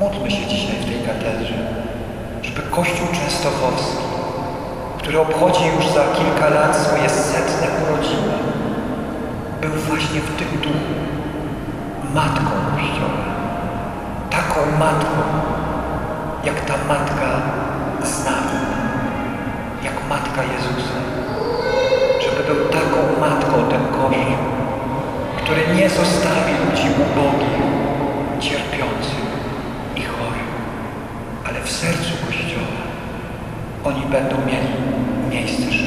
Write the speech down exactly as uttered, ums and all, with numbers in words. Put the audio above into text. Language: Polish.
Módlmy się dzisiaj w tej katedrze, żeby Kościół Częstochowski, który obchodzi już za kilka lat swoje setne urodziny, był właśnie w tym duchu matką Kościoła. Taką matką, jak ta matka z nami, jak matka Jezusa. Żeby był taką matką ten Kościół, który nie zostawi ludzi ubogich, cierpiących i chorych, ale w sercu Kościoła oni będą mieli miejsce